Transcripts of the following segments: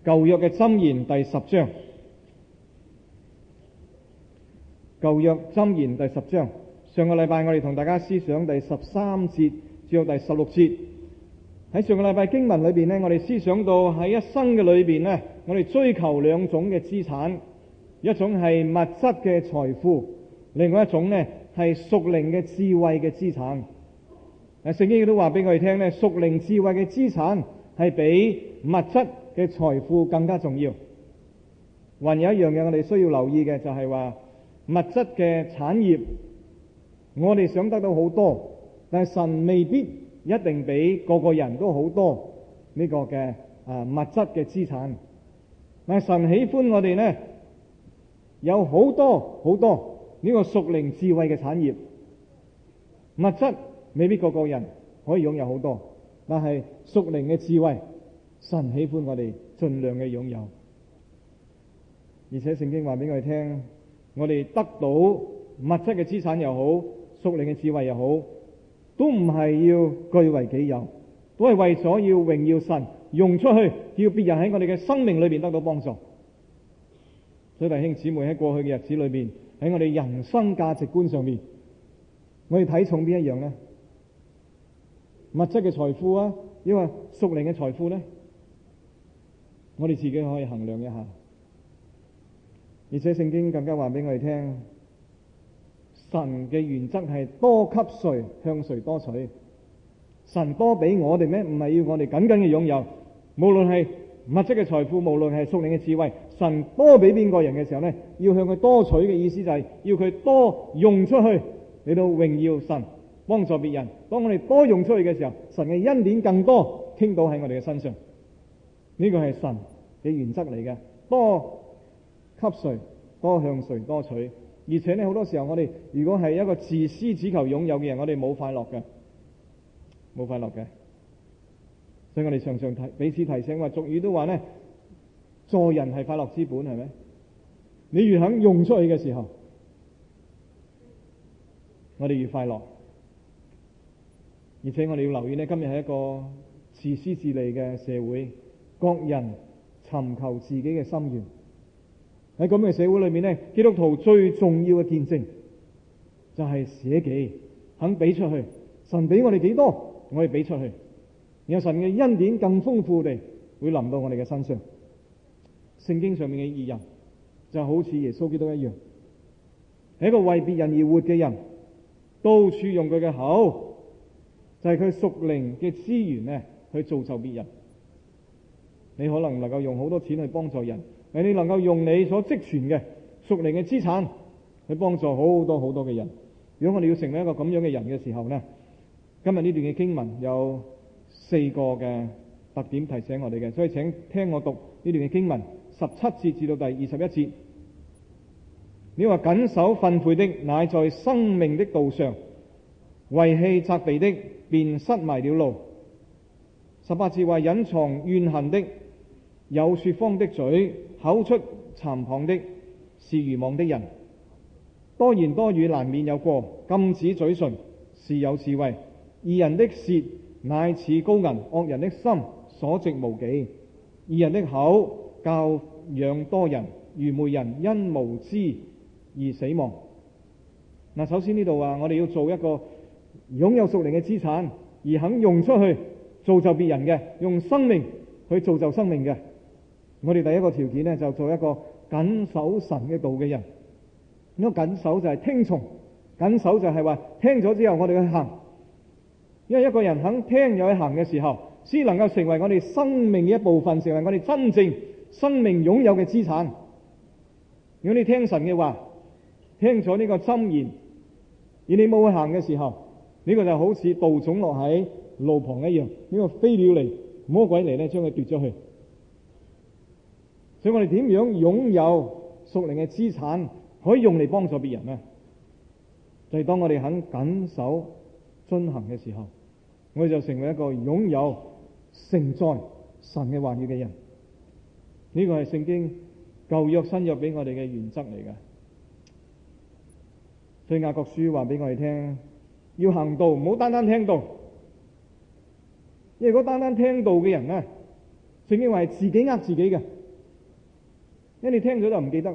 舊約嘅箴言第10章，舊約箴言第10章。上個禮拜我哋同大家思想第13節至到第16節。喺上個禮拜經文裏邊呢，我哋思想到喺一生嘅裏邊呢，我哋追求兩種嘅資產，一種係物質嘅財富，另外一種呢係屬靈嘅智慧嘅資產。聖經亦都話俾我哋聽呢，屬靈智慧嘅資產係比物質嘅財富更加重要。還有一樣嘢我哋需要留意嘅，就係話物質嘅產業，我哋想得到好多，但係神未必一定俾個個人都好多呢個嘅物質嘅資產。但係神喜歡我哋呢，有好多好多呢個屬靈智慧嘅產業。物質未必個個人可以擁有好多，但係屬靈嘅智慧，神喜歡我哋盡量嘅擁有。而且聖經話俾我哋聽，我哋得到物質嘅資產又好，屬靈嘅智慧又好，都唔係要據為己有，都係為咗要榮耀神，用出去，叫別人喺我哋嘅生命裏邊得到幫助。所以弟兄姊妹，喺過去嘅日子裏邊，喺我哋人生價值觀上面，我哋睇重邊一樣呢？物質嘅財富啊，抑或屬靈嘅財富呢？我哋自己可以衡量一下。而且聖經更加話俾我哋聽，神嘅原則係多給誰，向誰多取。神多俾我哋咩？唔係要我哋緊緊嘅擁有。無論係物質嘅財富，無論係屬靈嘅智慧，神多俾邊個人嘅時候呢，要向佢多取嘅意思就係要佢多用出去嚟到榮耀神，幫助別人。當我哋多用出去嘅時候，神嘅恩典更多傾倒喺我哋嘅身上。呢個係神嘅原則嚟嘅，多給誰，多向誰多取。而且呢，好多時候我哋如果係一個自私只求擁有嘅人，我哋冇快樂嘅，冇快樂嘅。所以我哋常常彼此提醒，話俗語都話呢，助人係快樂之本，係咪？你越肯用出去嘅時候，我哋越快樂。而且我哋要留意呢，今日係一個自私自利嘅社會，各人尋求自己嘅心願。喺咁嘅社會裏面呢，基督徒最重要嘅見證就係捨己，肯俾出去。神俾我哋幾多，我哋俾出去，然後神嘅恩典更豐富地會臨到我哋嘅身上。聖經上面嘅義人就好似耶穌基督一樣，係一個為別人而活嘅人，到處用佢嘅口，就係佢屬靈嘅資源呢，去造就別人。你可能唔能夠用好多錢去幫助人，但你能夠用你所積存嘅屬靈嘅資產去幫助好多好多嘅人。如果我哋要成為一個咁樣嘅人嘅時候呢，今日呢段嘅經文有4個嘅特點提醒我哋嘅，所以請聽我讀呢段嘅經文17節至到第21節。你話謹守訓誨的，乃在生命的道上；遺棄責備的，便失迷了路。18節話隱藏怨恨的，有說謊的嘴，口出讒謗的，是愚妄的人。多言多語難免有過，禁止嘴唇是有智慧。義人的舌乃似高銀，惡人的心所值無幾。義人的口教養多人，愚昧人因無知而死亡。嗱，首先呢度話我哋要做一個擁有屬靈嘅資產，而肯用出去造就別人嘅，用生命去造就生命嘅。我哋第一個條件呢，就做一個謹守神嘅道嘅人。呢個謹守就係聽從，謹守就係話聽咗之後我哋去行。因為一個人肯聽又去行嘅時候，先能夠成為我哋生命嘅一部分，成為我哋真正生命擁有嘅資產。如果你聽神嘅話，聽咗呢個箴言，而你冇去行嘅時候，呢個就好似稻種落喺路旁一樣，呢個飛鳥嚟，魔鬼嚟呢將佢奪咗去。所以我哋點樣擁有屬靈嘅資產，可以用嚟幫助別人呢？就係當我哋肯謹守遵行嘅時候，我哋就成為一個擁有承載神嘅話語嘅人。呢個係聖經舊約新約俾我哋嘅原則嚟嘅。所以雅各書話俾我哋聽，要行道，唔好單單聽道。因為如果單單聽道嘅人呢， 聖經話係自己呃自己嘅，因為你聽咗就唔記得啦。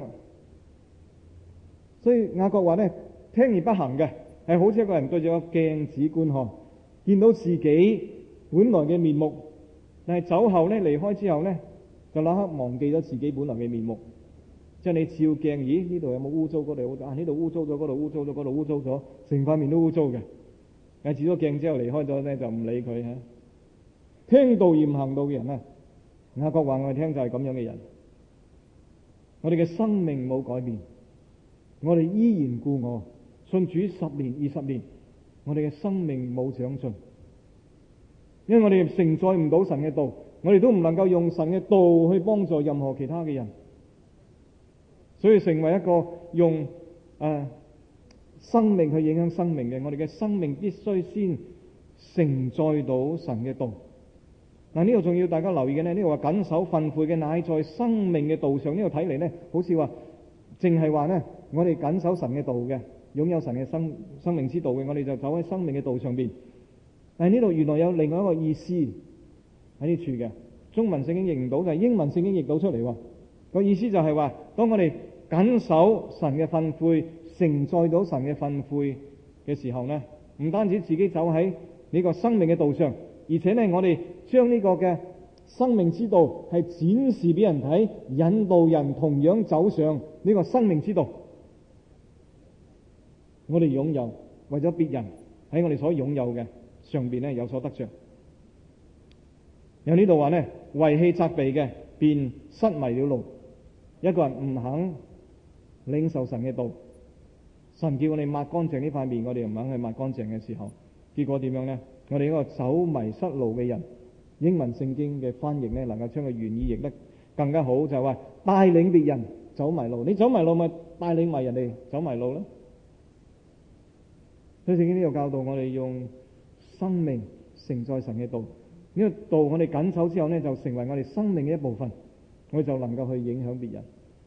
所以雅各話咧，聽而不行嘅係好似一個人對住個鏡子觀看，見到自己本來嘅面目，但係走後咧，離開之後咧，就立刻忘記咗自己本來嘅面目。即係你照鏡，咦，呢度有冇污糟？嗰度污糟啊？呢度污糟咗，嗰度污糟咗，嗰度污糟咗，成塊面都污糟嘅。但係照咗鏡之後離開咗咧，就唔理佢嚇。聽道而唔行道嘅人啊，雅各話我哋聽就係咁樣嘅人。我哋嘅生命冇改變，我哋依然故我，信主10年、20年，我哋嘅生命冇長進，因為我哋承載唔到神嘅道，我哋都唔能夠用神嘅道去幫助任何其他嘅人。所以成為一個用生命去影響生命嘅，我哋嘅生命必須先承載到神嘅道。嗱，呢度仲要大家留意嘅呢，呢度話謹守訓誨嘅乃在生命嘅道上。呢度睇嚟呢，好似話淨係話呢，我哋謹守神嘅道嘅，擁有神嘅生命之道嘅，我哋就走喺生命嘅道上邊。但係呢度原來有另外一個意思喺呢處嘅，中文聖經譯唔到，就係英文聖經譯到出嚟喎。個意思就係話，當我哋謹守神嘅訓誨，承載到神嘅訓誨嘅時候呢，唔單止自己走喺呢個生命嘅道上，而且呢，我哋將呢個嘅生命之道係展示俾人睇，引導人同樣走上呢個生命之道。我哋擁有，為咗別人喺我哋所擁有嘅上邊呢有所得着。有呢度話呢，遺棄責備嘅，便失迷了路。一個人唔肯領受神嘅道，神叫我哋抹乾淨呢塊面，我哋唔肯去抹乾淨嘅時候，結果點樣呢？我哋一個走迷失路嘅人，英文聖經嘅翻譯呢，能夠將個原意譯得更加好，就係話帶領別人走迷路。你走迷路咪帶領埋人哋走迷路咯。所以聖經呢度教導我哋用生命承載神嘅道，呢個道我哋緊守之後呢，就成為我哋生命嘅一部分，我哋就能夠去影響別人。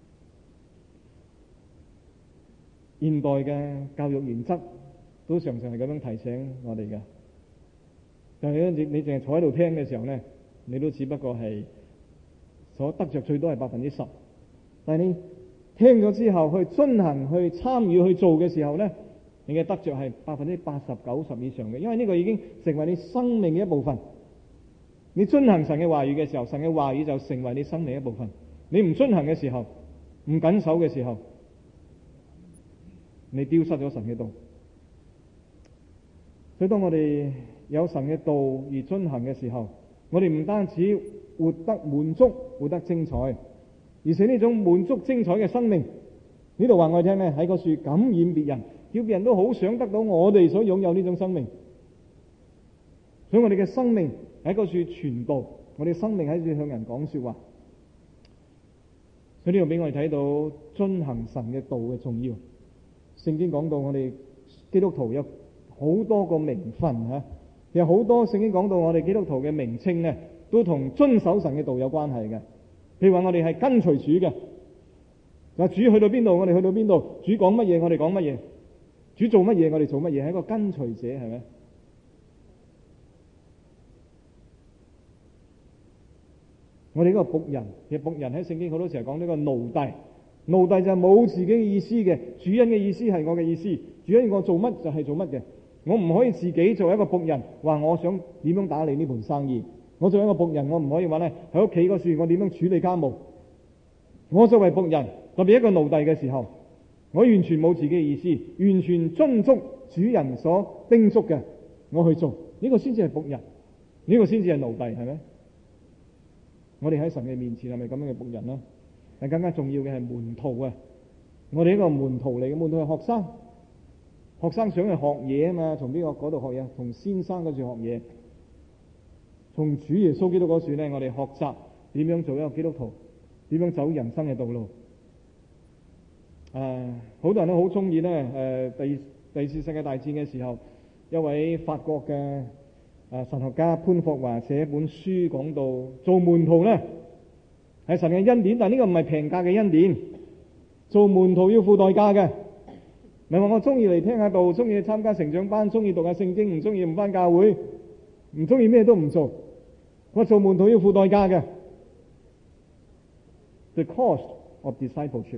現代嘅教育原則都常常係咁樣提醒我哋嘅，但係你淨係坐喺度聽嘅時候呢，你都只不過係所得着最多係10%，但係你聽咗之後去遵行、去參與、去做嘅時候呢，你嘅得着係80%、90%以上嘅，因為呢個已經成為你生命嘅一部分。你遵行神嘅話語嘅時候，神嘅話語就成為你生命一部分。你唔遵行嘅時候，唔謹守嘅時候，你丟失咗神嘅道。所以當我哋有神嘅道而遵行嘅時候，我哋唔單止活得滿足、活得精彩，而且呢種滿足精彩嘅生命，呢度話我哋聽呢，喺個樹感染別人，叫別人都好想得到我哋所擁有呢種生命。所以我哋嘅生命喺個樹傳道，我哋生命喺度向人講說話。所以呢度俾我哋睇到遵行神嘅道嘅重要。聖經講到我哋基督徒有好多個名分吓，有好多聖經講到我哋基督徒嘅名稱呢，都同遵守神嘅道有關係嘅。譬如話我哋係跟隨主嘅，就主去到邊度我哋去到邊度，主講乜嘢我哋講乜嘢，主做乜嘢我哋做乜嘢，係一個跟隨者，係咪？我哋呢個僕人，其實僕人喺聖經好多時候講呢個奴隸，奴隸就係冇自己嘅意思嘅，主人嘅意思係我嘅意思，主人我做乜就係做乜嘅，我唔可以自己做一個僕人，話我想點樣打理呢盤生意。我做一個僕人，我唔可以話咧喺屋企嗰時我點樣處理家務。我作為僕人，特別一個奴隸嘅時候，我完全冇自己嘅意思，完全遵足主人所叮囑嘅，我去做，呢個先至係僕人，呢個先至係奴隸，係咪？我哋喺神嘅面前係咪咁樣嘅僕人呢？但更加重要嘅係門徒啊！我哋呢個門徒嚟嘅，門徒係學生，學生想去學嘢啊嘛，從邊個嗰度學嘢？從先生嗰處學嘢，從主耶穌基督嗰處呢，我哋學習點樣做一個基督徒，點樣走人生嘅道路。好多人都好中意呢，第二次世界大戰嘅時候，一位法國嘅神學家潘霍華寫一本書，講到做門徒呢係神嘅恩典，但呢個唔係平價嘅恩典，做門徒要付代價嘅。唔係話我中意嚟聽下道，中意參加成長班，中意讀下聖經，唔中意唔返教會，唔中意咩都唔做。我做門徒要付代價嘅， The cost of discipleship。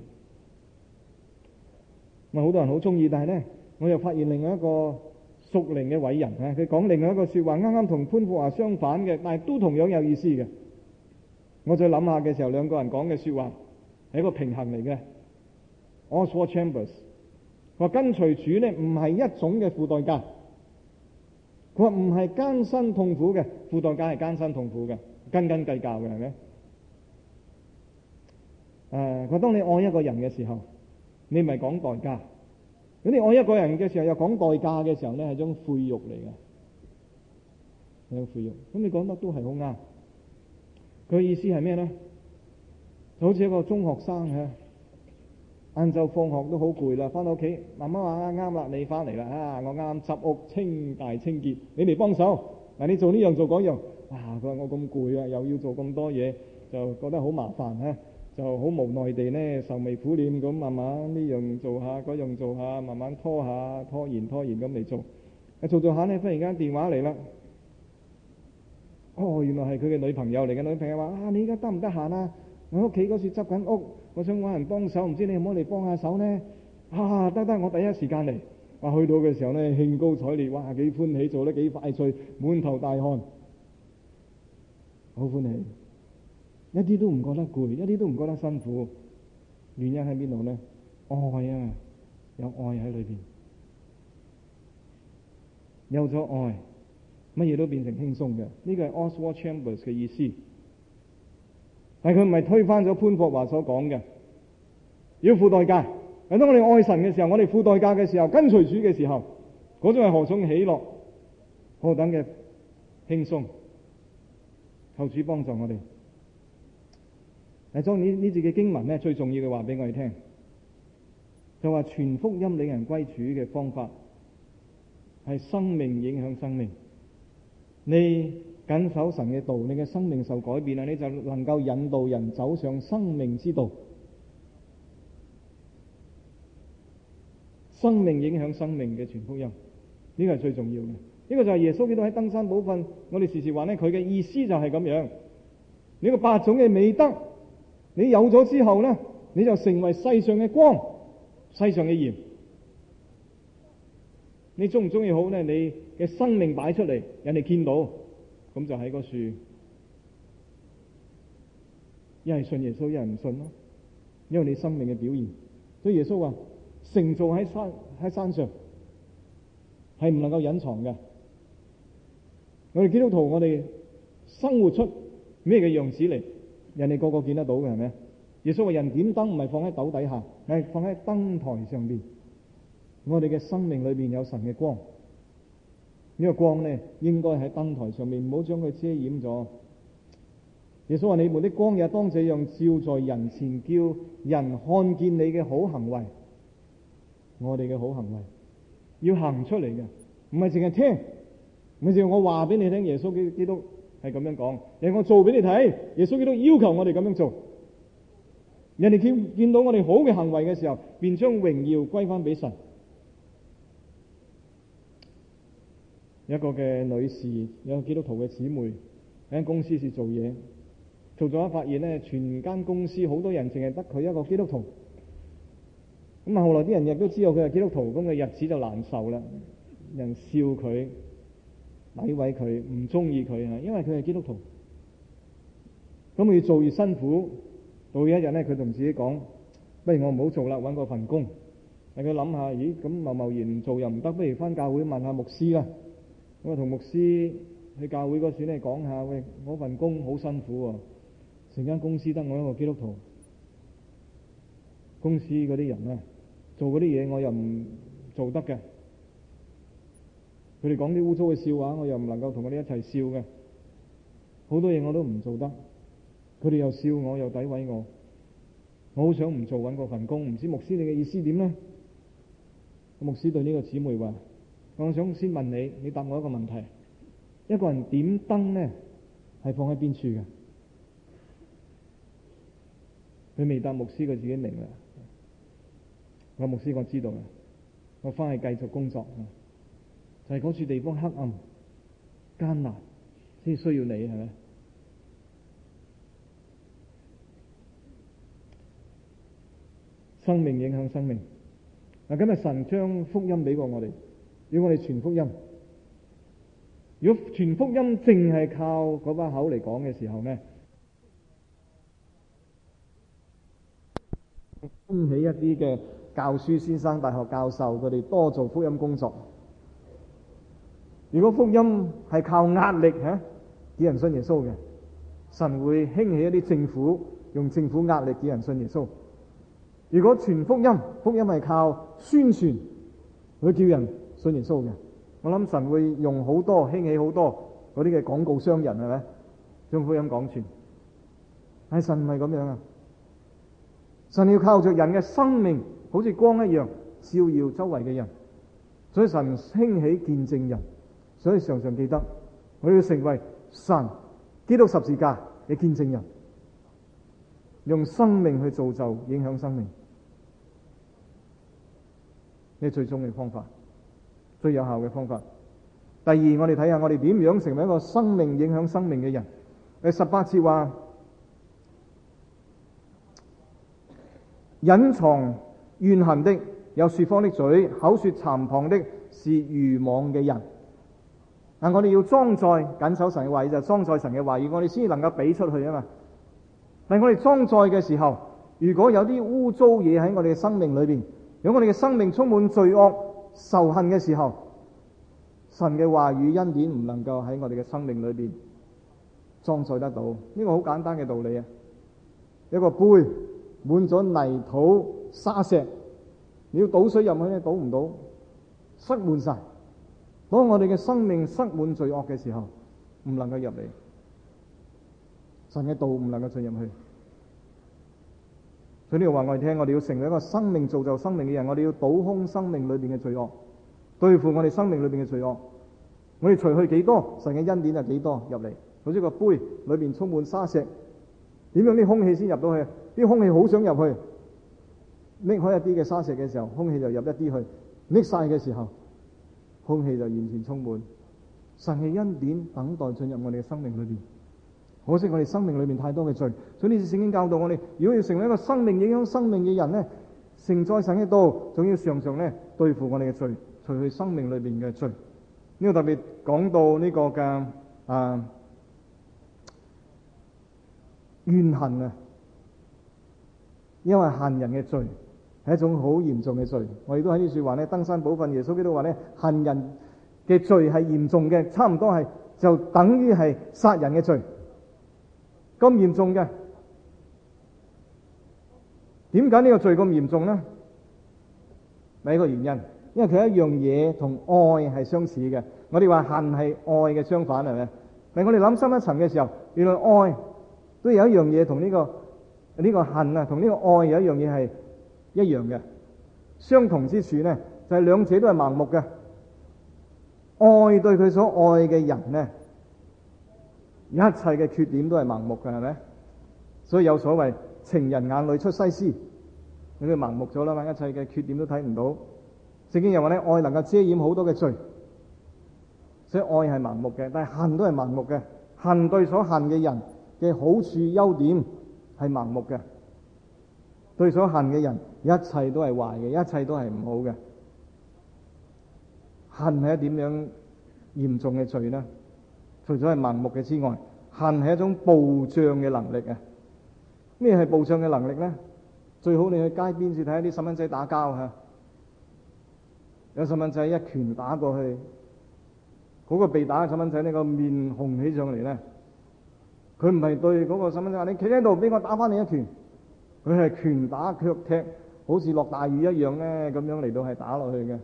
好多人好中意，但係咧，我又發現另外一個屬靈嘅偉人啊，佢講另外一個説話，啱啱同潘霍華相反嘅，但係都同樣有意思嘅。我再諗下嘅時候，兩個人講嘅説話係一個平衡嚟嘅。Oswald Chambers 話跟隨主咧唔係一種嘅付代價，佢話唔係艱辛痛苦嘅，付代價係艱辛痛苦嘅，斤斤計較嘅係咪？佢話當你愛一個人嘅時候，你唔係講代價；如果你愛一個人嘅時候又講代價嘅時候咧，係種侮辱嚟嘅，係種侮辱。咁你講得都係好啱。佢意思係咩咧？就好似一個中學生嚇，晏晝放學都好攰啦，翻到屋企，媽媽話啱啦，你翻嚟啦我啱執屋清潔，你嚟幫手。嗱，你做呢樣做嗰樣，佢話我咁攰啊，又要做咁多嘢，就覺得好麻煩就好無奈地呢，愁眉苦臉咁，慢慢呢樣做下，嗰樣做下，慢慢拖延咁嚟做。做下呢，忽然間電話嚟啦。原來係佢嘅女朋友嚟嘅。女朋友話：你而家得唔得閒啊？我屋企嗰處執緊屋，我想揾人幫手，唔知你可唔可以嚟幫下手呢？得，我第一時間嚟。去到嘅時候呢，興高采烈，幾歡喜，做得幾快脆，滿頭大汗，好歡喜，一啲都唔覺得攰，一啲都唔覺得辛苦。原因喺邊度呢？愛啊，有愛喺裏邊，有咗愛，乜嘢都變成輕鬆嘅。呢個係 Oswald Chambers 嘅意思，但係佢唔係推翻咗潘霍華所講嘅，要付代價。當我哋愛神嘅時候，我哋付代價嘅時候，跟隨主嘅時候，嗰種係何種喜樂，何等嘅輕鬆。求主幫助我哋。當呢節嘅經文咧，最重要嘅話俾我哋聽，就話傳福音領人歸主嘅方法係生命影響生命。你謹守神嘅道，你嘅生命受改變啦，你就能夠引導人走上生命之道。生命影響生命嘅傳福音，呢個係最重要嘅。呢個就係耶穌基督喺登山寶訓，我哋時時話呢，佢嘅意思就係咁樣。呢個8種嘅美德，你有咗之後呢，你就成為世上嘅光，世上嘅鹽。你中唔中意好呢？你嘅生命擺出嚟，人哋見到，咁就喺個樹，一係信耶穌，一係唔信咯。因為你生命嘅表現，所以耶穌話城造喺山上，係唔能夠隱藏嘅。我哋基督徒，我哋生活出咩嘅樣子嚟？人哋個個見得到嘅，係咪？耶穌話人點燈唔係放喺斗底下，係放喺燈台上邊。我哋嘅生命裏邊有神嘅光，呢個光呢，應該喺燈台上面，唔好將佢遮掩咗。耶穌話：你們的光也當這樣照在人前，叫人看見你嘅好行為。我哋嘅好行為要行出嚟嘅，唔係淨係聽，唔係淨係我話俾你聽。耶穌基督係咁樣講，係我做俾你睇。耶穌基督要求我哋咁樣做，人哋見到我哋好嘅行為嘅時候，便將榮耀歸翻俾神。一個嘅女士，有個基督徒嘅姊妹喺間公司是做嘢，做咗發現呢，全間公司好多人淨係得佢一個基督徒。咁後來啲人亦都知道佢係基督徒，咁嘅日子就難受啦。人笑佢、詆毀佢、唔中意佢，因為佢係基督徒。咁佢越做越辛苦，到一日呢，佢同自己講：不如我唔好做啦，搵個份工。但佢諗下，咦，咁貿貿然唔做又唔得，不如翻教會問下牧師啦。咁啊，同牧師去教會嗰時咧講下，喂，我份工好辛苦喎，成間公司得我一個基督徒，公司嗰啲人啊，做嗰啲嘢我又唔做得嘅，佢哋講啲污糟嘅笑話，我又唔能夠同佢哋一齊笑嘅，好多嘢我都唔做得，佢哋又笑我又詆毀我，我好想唔做，搵個份工，唔知牧師你嘅意思點呢？牧師對呢個姊妹話：我想先問你，你答我一個問題，一個人點燈呢係放喺邊處嘅？佢未答牧師，佢自己明啦。我牧師，我知道啦，我翻去繼續工作，就係嗰處地方黑暗艱難，先需要你，係咪？ 生命影響生命。嗱，今日神將福音俾過我哋，要我哋傳福音。如果傳福音淨係靠嗰把口嚟講嘅時候呢，興起一啲嘅教書先生、大學教授，佢哋多做福音工作。如果福音係靠壓力叫人信耶穌嘅，神會興起一啲政府，用政府壓力叫人信耶穌。如果傳福音，福音係靠宣傳去叫人信耶穌嘅，我諗神會用好多興起好多嗰啲嘅廣告商人，係咪將福音講傳？但係神唔係咁樣啊！神要靠着人嘅生命，好似光一樣照耀周圍嘅人。所以神興起見證人，所以常常記得我要成為神基督十字架嘅見證人，用生命去造就影響生命。呢係最終嘅方法，最有效嘅方法。第二，我哋睇下我哋點樣成為一個生命影響生命嘅人。第18節話，隱藏怨恨的有說謊的嘴，口說讒謗的是愚妄嘅人。嗱，我哋要裝載緊守神嘅話語，就係裝載神嘅話語，我哋先至能夠俾出去啊嘛。但係我哋裝載嘅時候，如果有啲污糟嘢喺我哋嘅生命裏邊，如果我哋嘅生命充滿罪惡、仇恨嘅時候，神嘅話語恩典唔能夠喺我哋嘅生命裏邊裝載得到。呢個好簡單嘅道理啊！一個杯滿咗泥土沙石，你要倒水入去咧，倒唔到，塞滿晒。當我哋嘅生命塞滿罪惡嘅時候，唔能夠入嚟，神嘅道唔能夠進入去。所以呢度話我哋聽，我哋要成為一個生命造就生命嘅人，我哋要倒空生命裏邊嘅罪惡，對付我哋生命裏邊嘅罪惡。我哋除去幾多，神嘅恩典就幾多入嚟。好似個杯裏邊充滿沙石，點樣啲空氣先入到去？啲空氣好想入去，拎開一啲嘅沙石嘅時候，空氣就入一啲去；拎晒嘅時候，空氣就完全充滿。神嘅恩典等待進入我哋嘅生命裏邊。可惜我哋生命裏面太多嘅罪，所以呢次聖經教導我哋，如果要成為一個生命影響生命嘅人呢，承載神嘅道，仲要常常呢對付我哋嘅罪，除去生命裏邊嘅罪。呢個特別講到呢個嘅怨恨啊，因為恨人嘅罪係一種好嚴重嘅罪。我亦都喺呢處話呢，登山寶訓耶穌基督話呢，恨人嘅罪係嚴重嘅，差唔多係就等於係殺人嘅罪。咁嚴重嘅，點解呢個罪咁嚴重呢？第一個原因，因為佢一樣嘢同愛係相似嘅。我哋話恨係愛嘅相反，係咪？但我哋諗深一層嘅時候，原來愛都有一樣嘢同呢個恨啊，同呢個愛有一樣嘢係一樣嘅。相同之處呢，就係兩者都係盲目嘅。愛對佢所愛嘅人呢，一切嘅缺點都係盲目嘅，係咪？所以有所謂情人眼裏出西施，你都盲目咗啦嘛，一切嘅缺點都睇唔到。聖經又話咧，愛能夠遮掩好多嘅罪，所以愛係盲目嘅，但係恨都係盲目嘅。恨對所恨嘅人嘅好處優點係盲目嘅，對所恨嘅人一切都係壞嘅，一切都係唔好嘅。恨係一點樣嚴重嘅罪呢？除咗係盲目嘅之外，恨係一種暴障嘅能力啊！咩係暴障嘅能力呢？最好你去街邊處睇一啲細蚊仔打交吓，有細蚊仔一拳打過去，嗰個被打嘅細蚊仔呢個面紅起上嚟呢，佢唔係對嗰個細蚊仔話你企喺度俾我打翻你一拳，佢係拳打腳踢，好似落大雨一樣呢，咁樣嚟到係打落去嘅。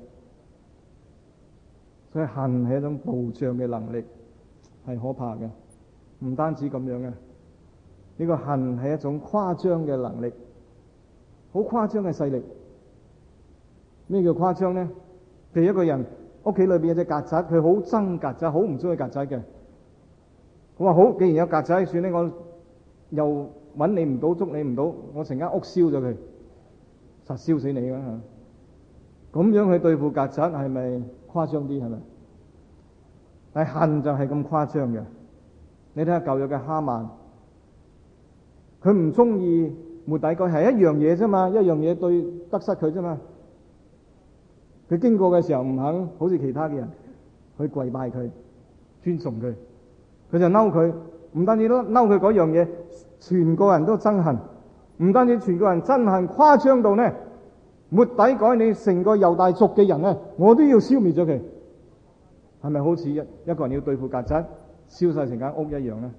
所以恨係一種暴障嘅能力，係可怕嘅。唔單止咁樣嘅，呢個恨係一種誇張嘅能力，好誇張嘅勢力。咩叫誇張呢？譬如一個人屋企裏邊有隻曱甴，佢好憎曱甴，好唔中意曱甴嘅。我話好，既然有曱甴，算咧，我又揾你唔到，捉你唔到，我成間屋燒咗佢，實燒死你啦！咁樣去對付曱甴係咪誇張啲？係咪？但係恨就係咁誇張嘅。你睇下舊約嘅哈曼，佢唔中意末底改係一樣嘢啫嘛，一樣嘢對得失佢啫嘛。佢經過嘅時候唔肯好似其他嘅人去跪拜佢、尊崇佢，佢就嬲佢，唔單止都嬲佢嗰樣嘢，全個人都憎恨，唔單止全個人憎恨，誇張到呢，末底改你成個猶大族嘅人呢，我都要消滅咗佢。係咪好似一個人要對付曱甴，燒晒成間屋一樣呢？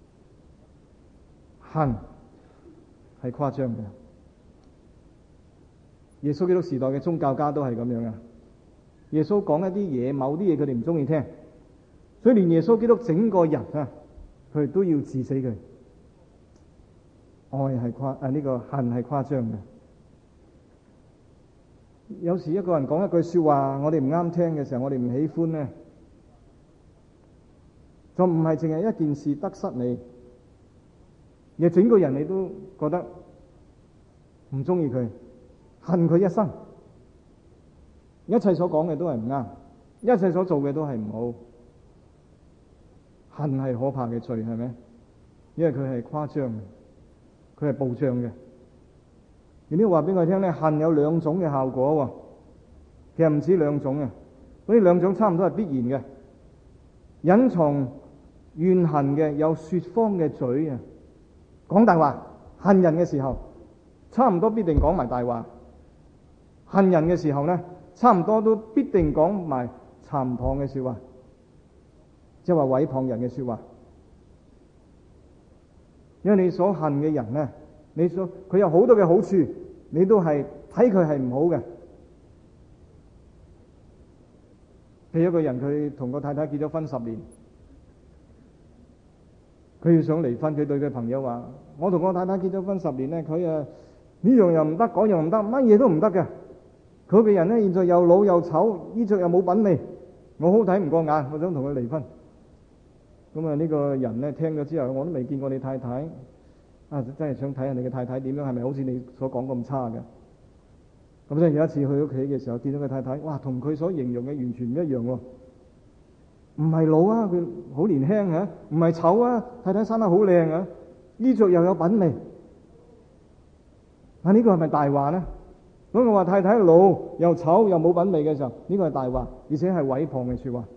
恨係誇張嘅。耶穌基督時代嘅宗教家都係咁樣啊！耶穌講一啲嘢，某啲嘢佢哋唔中意聽，所以連耶穌基督整個人啊，佢哋都要治死佢。愛係呢個恨係誇張嘅。有時一個人講一句說話，我哋唔啱聽嘅時候，我哋唔喜歡呢，就唔係淨係一件事得失你，而整個人你都覺得唔中意佢，恨佢一生。一切所講嘅都係唔啱，一切所做嘅都係唔好。恨係可怕嘅罪，係咪？因為佢係誇張嘅，佢係暴漲嘅。而呢話俾我聽咧，恨有兩種嘅效果，其實唔止兩種啊，嗰啲兩種差唔多係必然嘅。隱藏怨恨嘅有說謊嘅嘴啊，講大話，恨人嘅時候，差唔多必定講埋大話。恨人嘅時候呢，差唔多都必定講埋讒謗嘅說話，即係話毀謗人嘅說話。因為你所恨嘅人呢，佢有好多嘅好處，你都係睇佢係唔好嘅。譬如一個人，佢同個太太結咗婚10年，佢要想離婚，佢對佢朋友話：我同個太太結咗婚10年呢，佢呢樣又唔得，嗰樣唔得，乜嘢都唔得嘅。佢嘅人呢，現在又老又醜，衣着又冇品味，我好睇唔過眼，我想同佢離婚。咁啊，呢個人呢，聽咗之後，我都未見過你太太，真係想睇下你嘅太太點樣，係咪好似你所講咁差嘅？咁所以有一次去屋企嘅時候，見到佢太太，哇，同佢所形容嘅完全唔一樣喎。唔係老啊，佢好年輕啊；唔係醜啊，太太生得好靚啊，衣着又有品味。呢個係咪大話呢？當我話太太老又醜又冇品味嘅時候，呢個係大話，而且係毀謗嘅說話。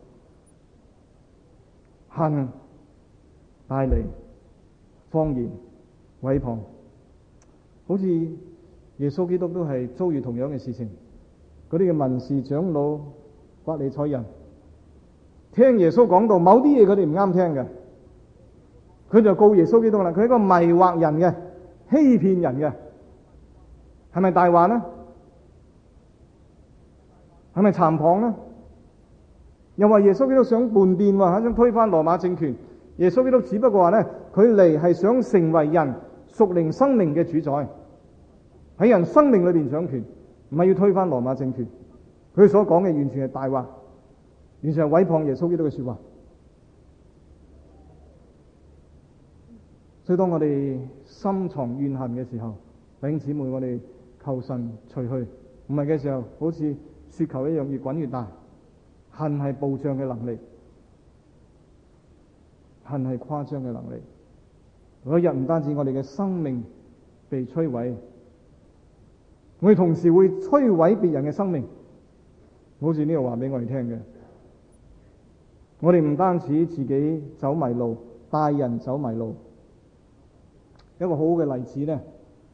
恨帶嚟謊言、毀謗，好似耶穌基督都係遭遇同樣嘅事情。嗰啲嘅文士長老、法利賽人聽耶穌講道，某啲嘢佢哋唔啱聽嘅，佢就告耶穌基督啦。佢係一個迷惑人嘅、欺騙人嘅，係咪大話呢？係咪讒謗呢？又話耶穌基督想叛變喎，想推翻羅馬政權。耶穌基督只不過話呢，佢嚟係想成為人屬靈生命嘅主宰，喺人生命裏邊掌權，唔係要推翻羅馬政權。佢所講嘅完全係大話，完全係毀謗耶穌基督嘅說話。所以當我哋心藏怨恨嘅時候，弟兄姊妹，我哋求神除去；唔係嘅時候，好似雪球一樣越滾越大。恨係暴漲嘅能力，恨係誇張嘅能力。有一日唔單止我哋嘅生命被摧毀，我哋同時會摧毀別人嘅生命。好似呢度話俾我哋聽嘅，我哋唔單止自己走迷路，帶人走迷路。一個好好嘅例子呢，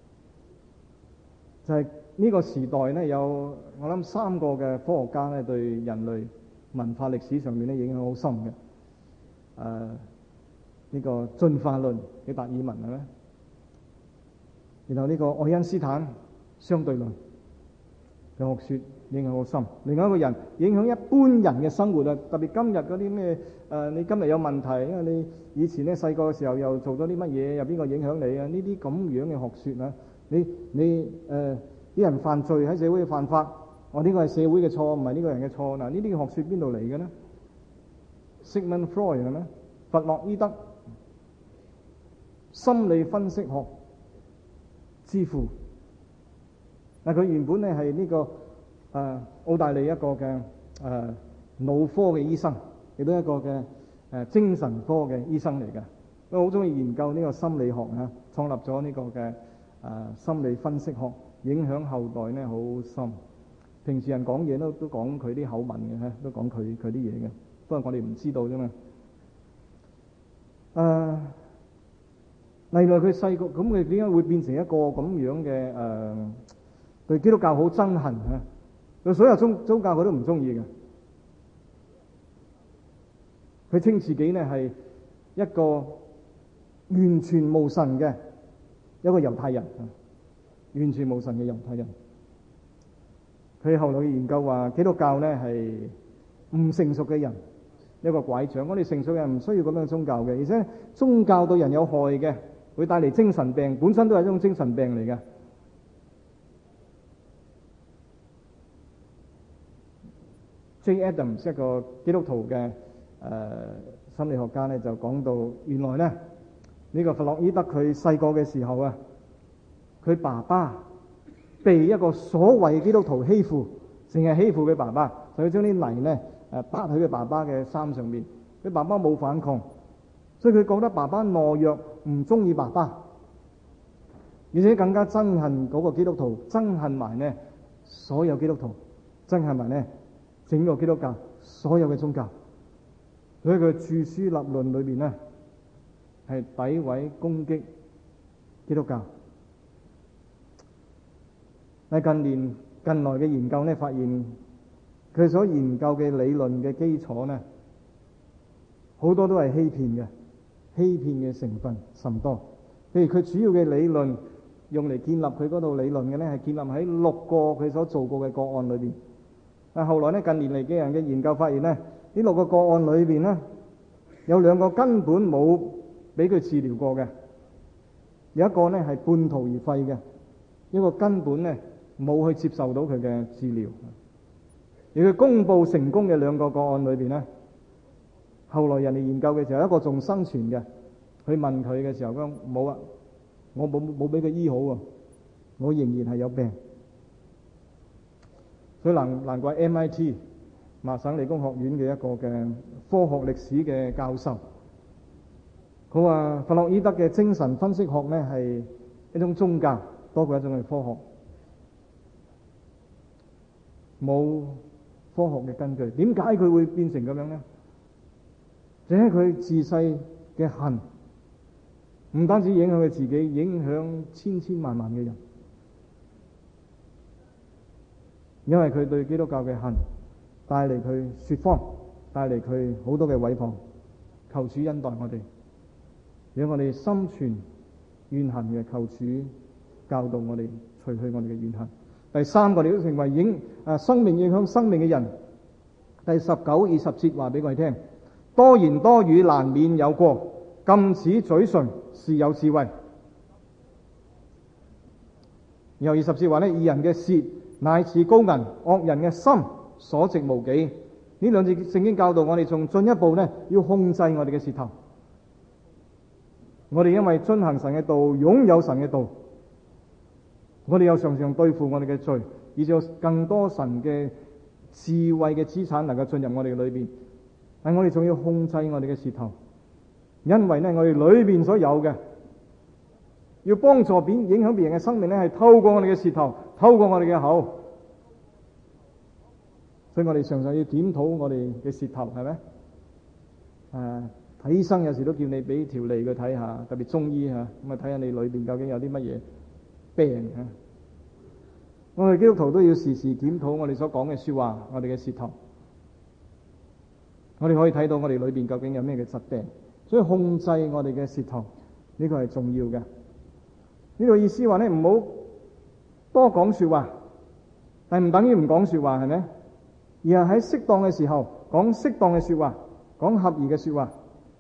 就係呢個時代呢，有我諗3個嘅科學家呢，對人類文化歷史上面咧影響好深嘅。呢個進化論嘅達爾文係咪？然後呢個愛因斯坦相對論嘅學說影響好深。另外一個人影響一般人嘅生活啊，特別今日嗰啲咩你今日有問題，因為你以前咧細個嘅時候又做咗啲乜嘢，有邊個影響你啊？呢啲咁樣嘅學說啊，啲人犯罪喺社會嘅犯法，呢個係社會嘅錯，唔係呢個人嘅錯。嗱，呢啲學說邊度嚟嘅呢？ Sigmund Freud 係咪？弗洛伊德，心理分析學之父。嗱，佢原本咧係呢個澳大利一個嘅腦科嘅醫生，亦都一個嘅精神科嘅醫生嚟嘅。佢好中意研究呢個心理學啊，創立咗呢個嘅心理分析學影響後代呢好深。平時人講嘢都講佢啲口吻嘅，都講佢啲嘢嘅，不過我哋唔知道啫嘛。例如佢細個咁，佢點解會變成一個咁樣嘅對基督教好憎恨啊？對所有宗教佢都唔中意嘅。佢稱自己呢係一個完全無神嘅一個猶太人，完全無神嘅猶太人。佢後來研究話基督教呢係唔成熟嘅人，一個拐杖。我哋成熟嘅人唔需要咁樣宗教嘅，而且宗教對人有害嘅，會帶嚟精神病，本身都係一種精神病嚟嘅。J. Adams 一個基督徒嘅心理學家呢，就講到原來呢，呢個弗洛伊德佢細個嘅時候啊，佢爸爸被一個所謂基督徒欺負，淨係欺負佢爸爸，就要將啲泥呢搭喺佢爸爸嘅衫上面。佢爸爸冇反抗，所以佢覺得爸爸懦弱，唔中意爸爸，而且更加憎恨嗰個基督徒，憎恨埋呢所有基督徒，憎恨埋呢整個基督教所有嘅宗教。所以佢著書立論裏邊呢係詆毀攻擊基督教。喺近來嘅研究呢，發現佢所研究嘅理論嘅基礎呢，好多都係欺騙嘅，欺騙嘅成分甚多。譬如佢主要嘅理論用嚟建立佢嗰度理論嘅呢，係建立喺6個佢所做過嘅個案裏邊。但後來呢，近年嚟嘅人嘅研究發現呢，呢6個個案裏邊呢，有2個根本冇俾佢治療過嘅，有一個呢係半途而廢嘅，一個根本呢冇去接受到佢嘅治療。而佢公佈成功嘅2個個案裏邊呢，後來人哋研究嘅時候，一個仲生存嘅，去問佢嘅時候講冇啊，我冇俾佢醫好啊，我仍然係有病。所以難怪 MIT 麻省理工學院嘅一個嘅科學歷史嘅教授，佢話弗洛伊德嘅精神分析學呢係一種宗教多過一種嘅科學，冇科學嘅根據。點解佢會變成咁樣呢？就係佢自細嘅恨，唔單止影響佢自己，影響千千萬萬嘅人。因為佢對基督教嘅恨帶嚟佢說謊，帶嚟佢好多嘅毀謗。求主恩待我哋，讓我哋心存怨恨嘅，求主教導我哋，除去我哋嘅怨恨。第3個，你都成為生命影響生命嘅人。第19、20節話俾我哋聽：多言多語難免有過，禁止嘴唇是有智慧。然後20節話呢，義人嘅舌乃似高銀，惡人嘅心所值無幾。呢2節聖經教導我哋仲進一步呢，要控制我哋嘅舌頭。我哋因為遵行神嘅道，擁有神嘅道，我哋又常常對付我哋嘅罪，以至有更多神嘅智慧嘅資產能夠進入我哋裏邊。但我哋仲要控制我哋嘅舌頭，因為呢，我哋裏邊所有嘅要幫助影響別人嘅生命呢，係透過我哋嘅舌頭，透過我哋嘅口。所以我哋常常要檢討我哋嘅舌頭，係咪？睇醫生有時都叫你俾條脷佢睇下，特別中醫嚇，咁啊睇下你裏邊究竟有啲乜嘢病嚇。我哋基督徒都要時時檢討我哋所講嘅説話，我哋嘅舌頭。我哋可以睇到我哋裏邊究竟有咩嘅疾病，所以控制我哋嘅舌頭呢個係重要嘅。呢個意思話呢，唔好多講説話，但唔等於唔講説話，係咪？而係喺適當嘅時候講適當嘅説話，講合宜嘅説話。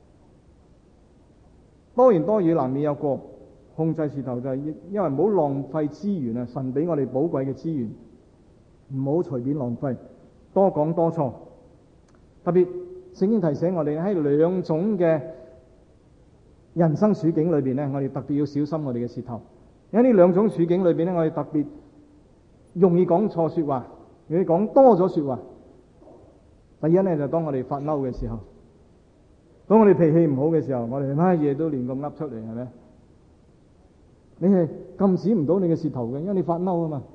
多言多語難免有過，控制舌頭就係因為唔好浪費資源啊！神俾我哋寶貴嘅資源，唔好隨便浪費，多講多錯。特別聖經提醒我哋喺2種嘅人生處境裏邊呢，我哋特別要小心我哋嘅舌頭。喺呢2種處境裏邊呢，我哋特別容易講錯説話，容易講多咗説話。第一呢，就當我哋發嬲嘅時候，當我哋脾氣唔好嘅時候，我哋乜嘢都亂咁噏出嚟，係咪？ 你係禁止唔到你嘅舌頭嘅，因為你發嬲啊嘛，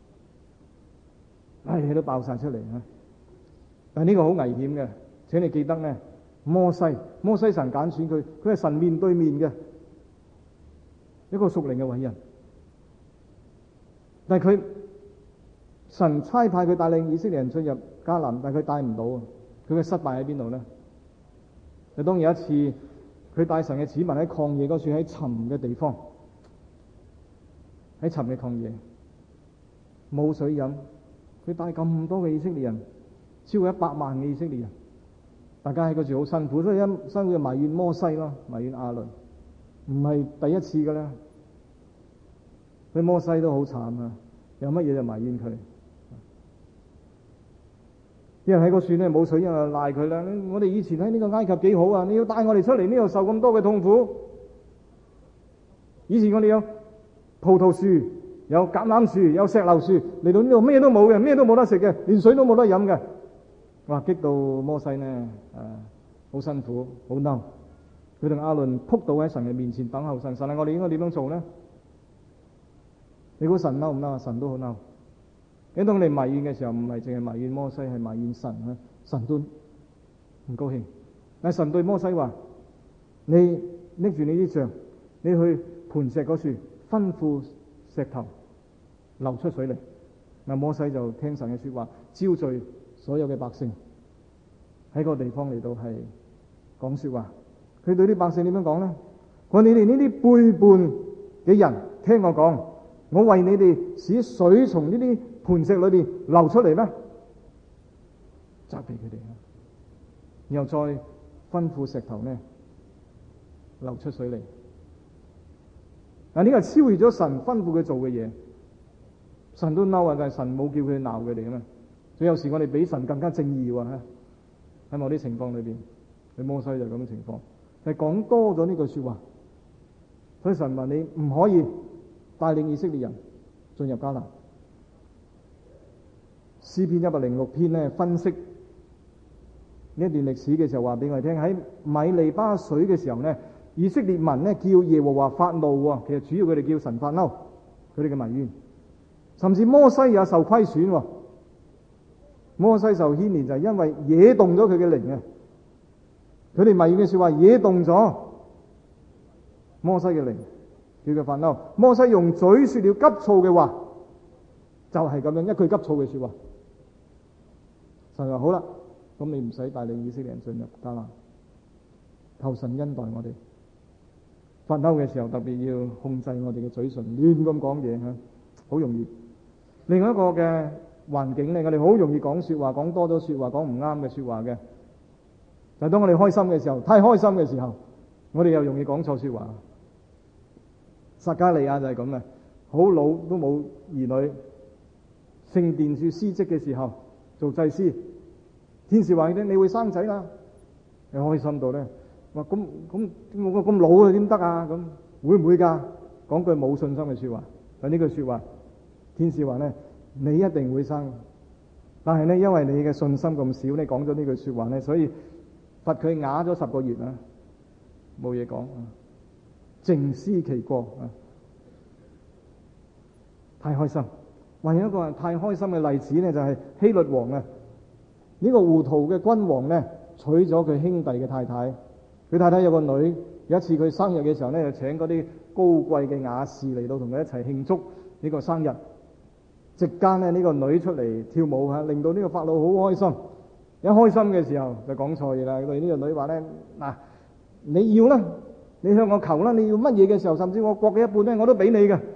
你都爆晒出嚟啊！但係呢個好危險嘅，請你記得咧，摩西神揀選佢係神面對面嘅一個屬靈嘅偉人，但係神差派佢帶領以色列人進入迦南，但係佢帶唔到啊！佢嘅失敗喺邊度咧？就當有一次佢帶神嘅子民喺曠野嗰處，喺沉嘅地方，喺沉嘅曠野冇水飲，佢帶咁多嘅以色列人，超過100萬嘅以色列人，大家喺嗰處好辛苦，所以辛苦就埋怨摩西咯，埋怨亞倫，唔係第一次噶啦，所以摩西都好慘啊，有乜嘢就埋怨佢。啲人喺個船咧冇水，因為賴佢啦。我哋以前喺呢個埃及幾好啊！你要帶我哋出嚟呢度受咁多嘅痛苦。以前我哋有葡萄樹、有橄欖樹、有石榴樹，嚟到呢度咩都冇嘅，咩都冇得食嘅，連水都冇得飲嘅。哇！激到摩西呢，好辛苦，好嬲。佢同亞倫仆倒喺神嘅面前等候神。神啊，我哋應該點樣做呢？你估神嬲唔嬲啊？神都好嬲。當你埋怨嘅時候，唔係淨係埋怨摩西，係埋怨神啊！神都唔高興。但係神對摩西話：你拎住你啲杖，你去磐石嗰處，吩咐石頭流出水嚟。嗱，摩西就聽神嘅說話，招聚所有嘅百姓喺個地方嚟到係講說話。佢對啲百姓點樣講咧？佢話：你哋呢啲背叛嘅人，聽我講，我為你哋使水從呢啲磐石裏邊流出嚟咩？責備佢哋，然後再吩咐石頭呢流出水嚟。嗱，呢個係超越咗神吩咐佢做嘅嘢，神都嬲啊！但係神冇叫佢鬧佢哋啊嘛。所以有時我哋比神更加正義喎，喺某啲情況裏邊，你摩西就咁嘅情況，係講多咗呢句說話，所以神話你唔可以帶領以色列人進入迦南。詩篇106篇咧分析呢一段歷史嘅時候，話俾我哋聽，喺米利巴水嘅時候呢，以色列民呢叫耶和華發怒喎。其實主要佢哋叫神發嬲，佢哋嘅埋怨，甚至摩西也受虧損喎。摩西受牽連就係因為惹動咗佢嘅靈啊！佢哋埋怨嘅說話惹動咗摩西嘅靈，叫佢發嬲。摩西用嘴說了急躁嘅話，就係咁樣一句急躁嘅說話。神話好啦，咁你唔使帶領以色列人進入迦南，求神恩待我哋。發嬲嘅時候特別要控制我哋嘅嘴唇，亂咁講嘢吓，好容易。另外一個嘅環境咧，我哋好容易講說話，講多咗說話，講唔啱嘅說話嘅。但係當我哋開心嘅時候，太開心嘅時候，我哋又容易講錯說話。撒迦利亞就係咁嘅，好老都冇兒女，聖殿處司職嘅時候做祭司，天使話你會生仔啦，你開心到咧，話咁我咁老啊點得啊？咁會唔會㗎？講句冇信心嘅說話，但呢句說話，天使話咧，你一定會生，但係咧因為你嘅信心咁少，你講咗呢句說話咧，所以罰佢啞咗10個月啊，冇嘢講啊，靜思其過啊，太開心。還有一個太開心嘅例子呢，就係希律王啊，呢個糊塗嘅君王呢，娶咗佢兄弟嘅太太。佢太太有個女，有一次佢生日嘅時候呢，就請嗰啲高貴嘅雅士嚟到同佢一齊慶祝呢個生日。席間呢，呢個女出嚟跳舞吓，令到呢個法老好開心。一開心嘅時候就講錯嘢啦。佢呢個女話呢：嗱，你要啦，你向我求啦，你要乜嘢嘅時候，甚至我國嘅一半呢，我都俾你嘅。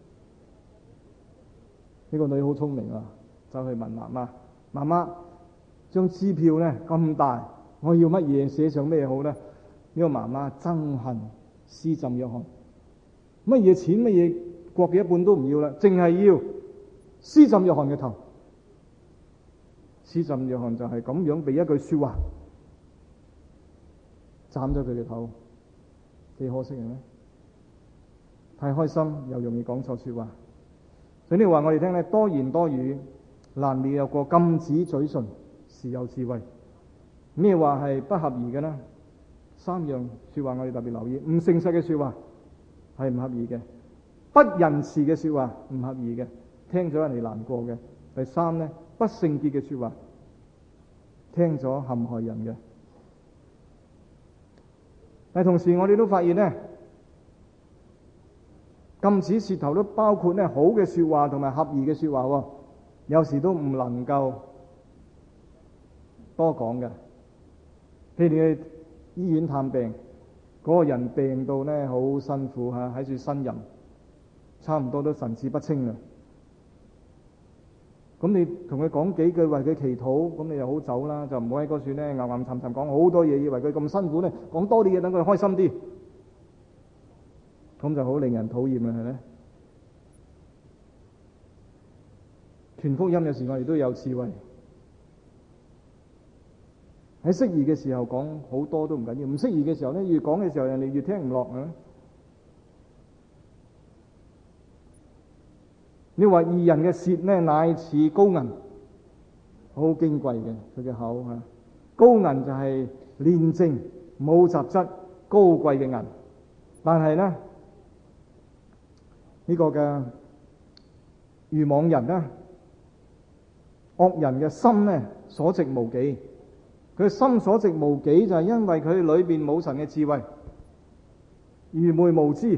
呢個女好聰明啊，走去問媽媽：媽媽，張支票呢咁大，我要乜嘢？寫上咩好呢？呢個媽媽憎恨施浸約翰，乜嘢錢乜嘢國嘅一半都唔要啦，淨係要施浸約翰嘅頭。施浸約翰就係咁樣被一句說話斬咗佢嘅頭，幾可惜嘅咩？太開心又容易講錯說話。所以呢話我哋聽咧，多言多語難免有過，禁止嘴唇是有智慧。咩話係不合宜嘅呢？3樣說話我哋特別留意，唔誠實嘅說話係唔合宜嘅。 不仁慈嘅說話，唔合宜嘅，聽咗人哋難過嘅。第三呢，不聖潔嘅說話，聽咗陷害人嘅。但同時我哋都發現呢，禁止舌頭都包括呢好嘅說話同埋合宜嘅說話喎，有時都唔能夠多講嘅。譬如你去醫院探病，嗰個人病到呢好辛苦嚇，喺處呻吟，差唔多都神志不清啦。咁你同佢講幾句為佢祈禱，咁你就好走啦，就唔好喺嗰處呢吟吟沉沉講好多嘢，以為佢咁辛苦呢，講多啲嘢等佢開心啲，咁就好令人討厭啦，係咪？傳福音有時我哋都有智慧，喺適宜嘅時候講好多都唔緊要，唔適宜嘅時候呢，越講嘅時候人哋越聽唔落啊！你話義人嘅舌呢，乃似高銀，好矜貴嘅佢嘅口嚇。高銀就係煉淨冇雜質高貴嘅銀，但係呢，呢個嘅愚妄人呢，惡人嘅心呢，所值無幾。佢心所值無幾就係因為佢裏邊冇神嘅智慧，愚昧無知。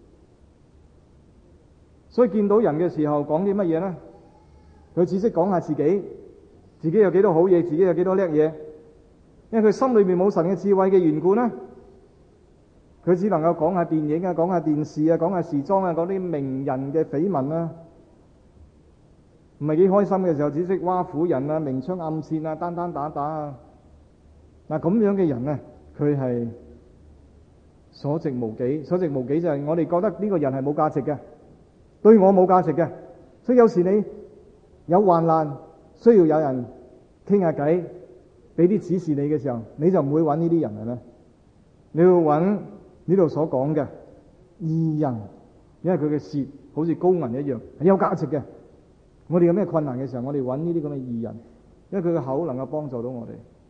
所以見到人嘅時候講啲乜嘢呢？佢只識講下自己有幾多好嘢，自己有幾多叻嘢。因為佢心裏面冇神嘅智慧嘅緣故呢，佢只能夠講下電影啊，講下電視啊，講下時裝啊，講啲名人嘅緋聞啊，唔係幾開心嘅時候，只識挖苦人啊，明槍暗箭啊，單單打打啊。嗱，咁樣嘅人呢，佢係所值無幾。所值無幾就係我哋覺得呢個人係冇價值嘅。對我冇價值嘅，所以有時你有患難需要有人傾下偈，俾啲指示你嘅時候，你就唔會揾呢啲人，係咪？你要揾呢度所講嘅義人，因為佢嘅舌好似高銀一樣，係有價值嘅。我哋有咩困難嘅時候，我哋揾呢啲咁嘅義人，因為佢嘅口能夠幫助到我哋。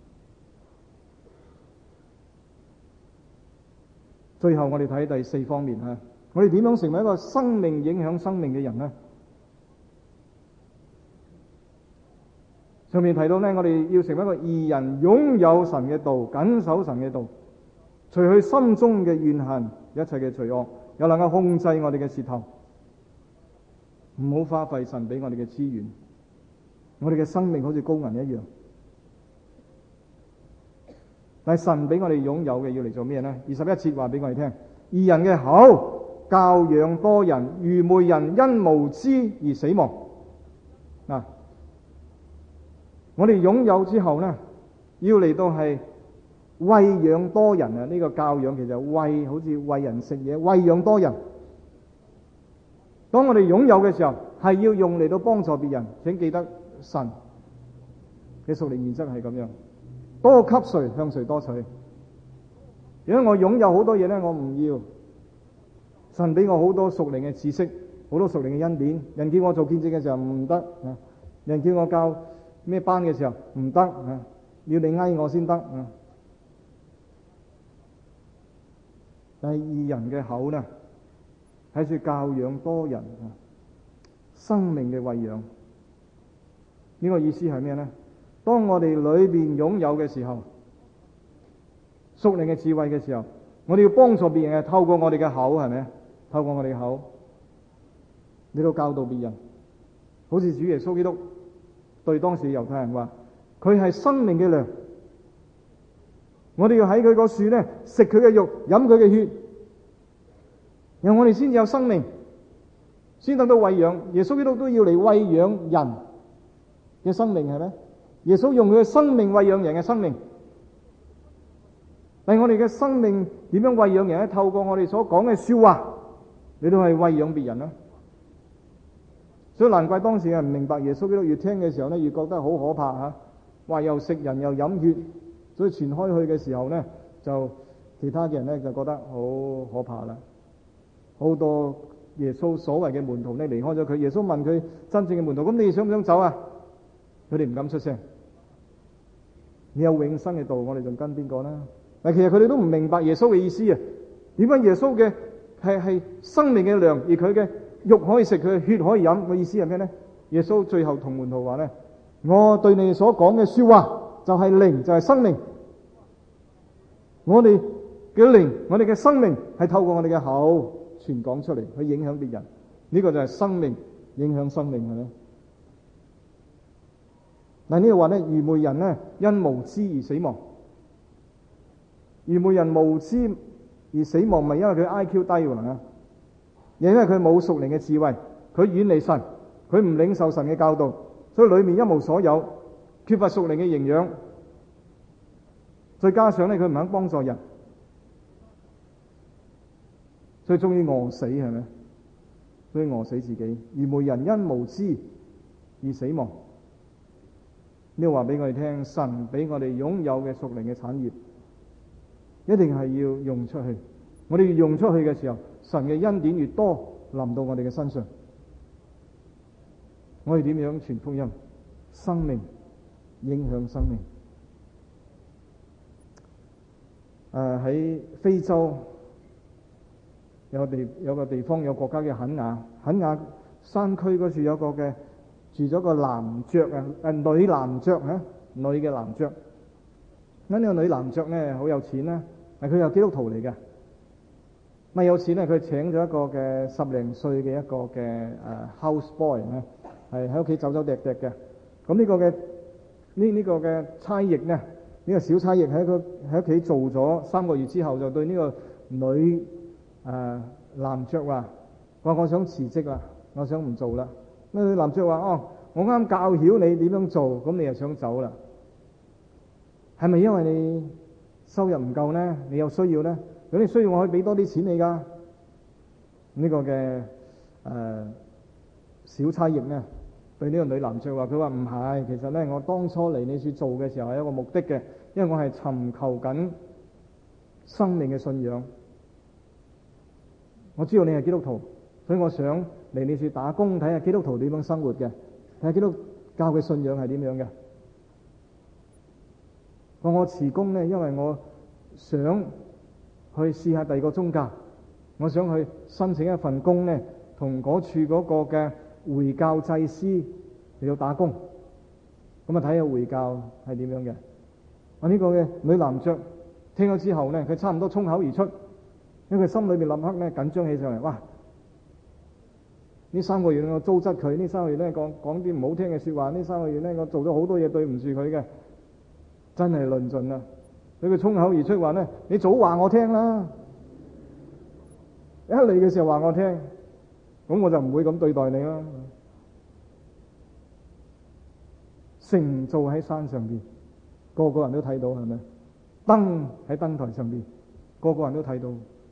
最後我哋睇第四方面嚇。我哋點樣成為一個生命影響生命嘅人呢？上面提到呢，我哋要成為一個義人，擁有神嘅道，謹守神嘅道，除去心中嘅怨恨，一切嘅罪惡，又能夠控制我哋嘅舌頭，唔好花費神俾我哋嘅資源。我哋嘅生命好似高銀一樣，但係神俾我哋擁有嘅要嚟做咩呢？21節話俾我哋聽，義人嘅口教養多人，愚昧人因無知而死亡。嗱，我哋擁有之後呢，要嚟到係餵養多人啊！呢個教養其實餵，好似餵人食嘢，餵養多人。當我哋擁有嘅時候，係要用嚟到幫助別人。請記得神嘅屬靈原則係咁樣，多給誰向誰多取。如果我擁有好多嘢呢，我唔要。神俾我好多屬靈嘅知識，好多屬靈嘅恩典。人叫我做見證嘅時候唔得，人叫我教咩班嘅時候唔得，要你嗌我先得。但係義人嘅口呢，喺處教養多人，生命嘅餵養。呢個意思係咩呢？當我哋裏邊擁有嘅時候，屬靈嘅智慧嘅時候，我哋要幫助別人係透過我哋嘅口，係咪？透過我哋嘅口，你都教導別人。好似主耶穌基督對當時猶太人話：佢係生命嘅糧，我哋要喺佢個樹呢，食佢嘅肉，飲佢嘅血，然後我哋先至有生命，先得到餵養。耶穌基督都要嚟餵養人嘅生命，係咪？耶穌用佢嘅生命餵養人嘅生命。但係我哋嘅生命點樣餵養人咧？透過我哋所講嘅說話，你都係餵養別人啦。所以難怪當時人唔明白耶穌基督，越聽嘅時候咧，越覺得好可怕吓。話又食人又飲血，所以傳開去嘅時候咧，就其他嘅人咧就覺得好可怕啦。好多耶穌所謂嘅門徒咧離開咗佢。耶穌問佢真正嘅門徒：咁你哋想唔想走啊？佢哋唔敢出聲。你有永生嘅道，我哋仲跟邊個啦？但其實佢哋都唔明白耶穌嘅意思啊！點解耶穌嘅係生命嘅糧，而佢嘅肉可以食，佢嘅血可以飲。個意思係咩呢？耶穌最後同門徒話呢：我對你哋所講嘅說話就係靈，就係生命。我哋嘅靈，我哋嘅生命係透過我哋嘅口傳講出嚟，去影響別人。呢個就係生命影響生命係咪？但呢度話呢，愚昧人呢，因無知而死亡。愚昧人無知而死亡，唔係因為佢 IQ 低喎，而因為佢冇屬靈嘅智慧，佢遠離神，佢唔領受神嘅教導，所以裏面一無所有，缺乏屬靈嘅營養。再加上呢，佢唔肯幫助人，所以終於餓死係咪？所以餓死自己。愚昧人因無知而死亡。呢個話俾我哋聽，神俾我哋擁有嘅屬靈嘅產業，一定係要用出去。我哋要用出去嘅時候，神嘅恩典越多臨到我哋嘅身上。我哋點樣傳福音？生命影響生命。喺非洲有個地方有個國家叫肯亞山區嗰處有個嘅住咗個男爵女男爵女嘅男爵。咁呢個女男爵咧好有錢啦，但佢又基督徒嚟嘅。咪有錢咧，佢請咗一個嘅10零歲嘅一個嘅house boy 咧，係喺屋企走走趯趯嘅。咁呢個嘅呢個嘅差役咧，呢個小差役喺屋企做咗3個月之後，就對呢個女男爵話：我想辭職啦，我想唔做啦。呢個女男爵話：哦，我啱教曉你點樣做，咁你又想走啦？係咪因為你收入唔夠呢？你有需要呢？如果你需要，我可以俾多啲錢你㗎。呢個嘅小差役呢，對呢個女男爵話：佢話唔係，其實呢，我當初嚟你處做嘅時候係有一個目的嘅，因為我係尋求緊生命嘅信仰。我知道你係基督徒，所以我想嚟你處打工，睇下基督徒點樣生活嘅，睇下基督教嘅信仰係點樣嘅。我辭工呢，因為我想去試下第二個宗教，我想去申請一份工呢，同嗰處嗰個嘅回教祭司嚟到打工，咁啊睇下回教係點樣嘅。我呢個嘅女男爵聽咗之後呢，佢差唔多衝口而出，因為佢心裏邊立刻呢緊張起上嚟。哇！呢3個月我糟質佢，呢3個月呢講啲唔好聽嘅說話，呢3個月呢我做咗好多嘢對唔住佢嘅。真係論盡啦！佢衝口而出話呢：你早話我聽啦！一嚟嘅時候話我聽，咁我就唔會咁對待你啦。城造喺山上邊，個個人都睇到，係咪？燈喺燈台上邊，個個人都睇到。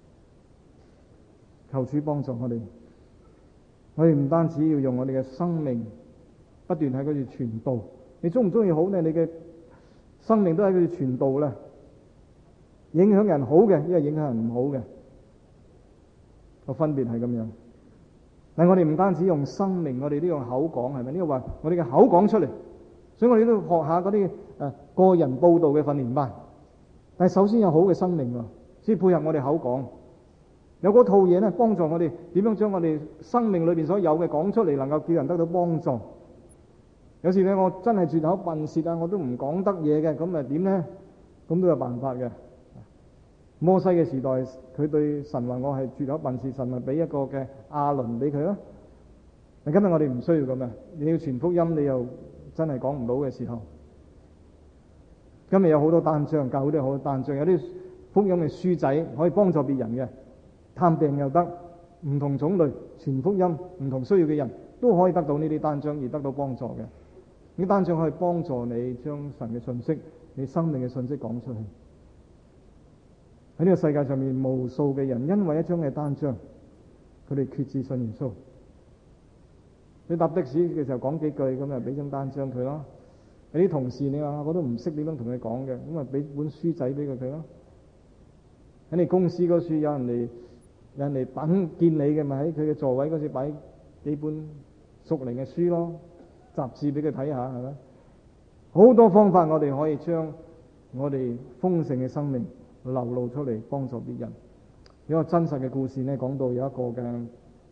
求主幫助我哋，我哋唔單止要用我哋嘅生命不斷喺嗰度傳道。你中唔中意好呢？你嘅生命都喺佢哋傳道啦，影響人好嘅，因為影響人唔好嘅，個分別係咁樣。但我哋唔單止用生命，我哋都用口講，係咪？呢個話我哋嘅口講出嚟，所以我哋都學下嗰啲個人佈道嘅訓練班。但係首先有好嘅生命喎，先配合我哋口講。有嗰套嘢咧，幫助我哋點樣將我哋生命裏邊所有嘅講出嚟，能夠叫人得到幫助。有時咧，我真係絕口笨舌啊，我都唔講得嘢嘅，咁咪點呢？咁都有辦法嘅。摩西嘅時代，佢對神話我係絕口笨舌，神咪俾一個嘅亞倫俾佢咯。但今日我哋唔需要咁啊！你要傳福音，你又真係講唔到嘅時候，今日有好多單張，教會都有好多單張，有啲福音嘅書仔可以幫助別人嘅，探病又得，唔同種類傳福音，唔同需要嘅人都可以得到呢啲單張而得到幫助嘅。呢單張可以幫助你將神嘅信息、你生命嘅信息講出去。喺呢個世界上面，無數嘅人因為一張嘅單張，佢哋決志信耶穌。你搭的士嘅時候講幾句，咁咪俾張單張佢咯。有啲同事你話我都唔識點樣同佢講嘅，咁咪俾本書仔俾佢咯。喺你公司嗰處有人嚟等見你嘅，咪喺佢嘅座位嗰處擺幾本屬靈嘅書咯。雜誌俾佢睇下，係咪？好多方法我哋可以將我哋豐盛嘅生命流露出嚟，幫助別人。 有一個真實嘅故事呢，講到有一個嘅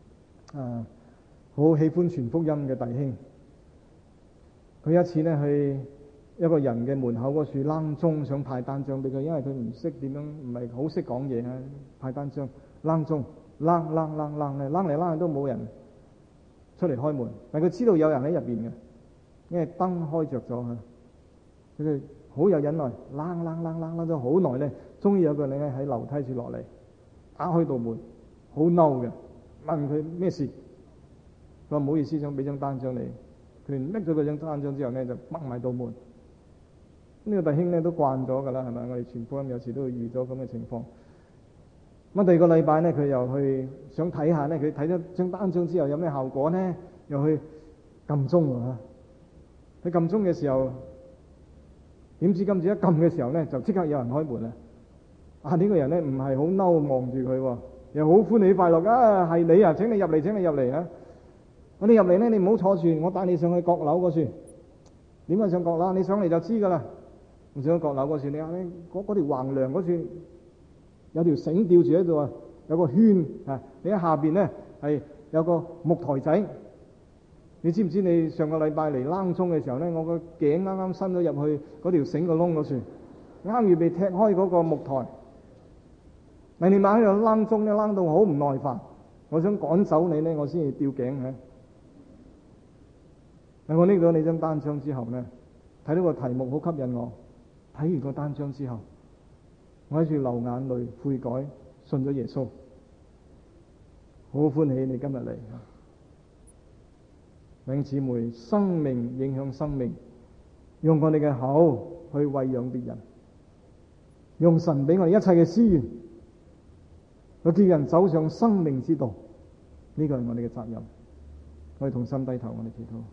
好喜歡傳福音嘅弟兄，佢一次呢去一個人嘅門口嗰處啷鐘，想派單張俾佢，因為佢唔識點樣，唔係好識講嘢啊，派單張啷鐘啷嚟啷去都冇人出嚟開門，但佢知道有人喺入邊嘅，因為燈開着咗啊，佢好有忍耐，啷咗好耐呢，終於有個人咧喺樓梯處落嚟，打開道門，好嬲嘅，問佢咩事，佢話唔好意思，想俾張單張你，佢拎咗嗰張單張之後呢，就掹埋道門。呢個弟兄呢都慣咗噶啦，係咪？我哋傳福音有時都會遇咗咁嘅情況。咁第二個禮拜呢，佢又去想睇下呢，佢睇咗張單張之後有咩效果呢？又去撳鐘啊！佢撳鐘嘅時候，點知今次一撳嘅時候呢，就即刻有人開門啦！呢個人呢唔係好嬲，望住佢，又好歡喜快樂啊！係你啊，請你入嚟啊！我哋入嚟呢，你唔好坐住，我帶你上去閣樓嗰處。點解上閣樓？你上嚟就知噶啦。上咗閣樓嗰處，你話咧嗰條橫梁嗰處有條繩吊住喺度啊，有個圈啊。你喺下邊呢係有個木台仔。你知唔知你上個禮拜嚟啷鐘嘅時候呢，我個頸啱啱伸咗入去嗰條繩個窿嗰處，啱預備踢開嗰個木台。你晚喺度啷鐘呢，啷到好唔耐煩，我想趕走你呢，我先至吊頸嘅。我拎到你張單張之後呢，睇到個題目好吸引我，睇完個單張之後，我喺處流眼淚悔改，信咗耶穌，好歡喜你今日嚟。弟兄姊妹，生命影響生命，用我哋嘅口去餵養別人，用神俾我哋一切嘅資源，去叫人走上生命之道，呢個係我哋嘅責任。我哋同心低頭，我哋祈禱。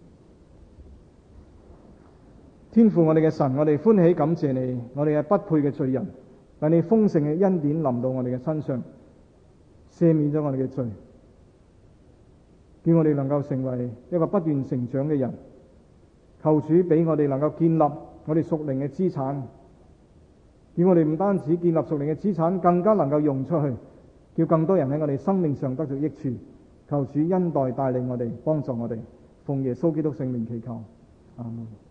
天父我哋嘅神，我哋歡喜感謝你，我哋係不配嘅罪人，但你豐盛嘅恩典臨到我哋嘅身上，赦免咗我哋嘅罪，叫我哋能夠成為一個不斷成長嘅人。求主俾我哋能夠建立我哋屬靈嘅資產，叫我哋唔單止建立屬靈嘅資產，更加能夠用出去，叫更多人喺我哋生命上得到益處。求主恩待帶領我哋，幫助我哋，奉耶穌基督聖名祈求，阿門。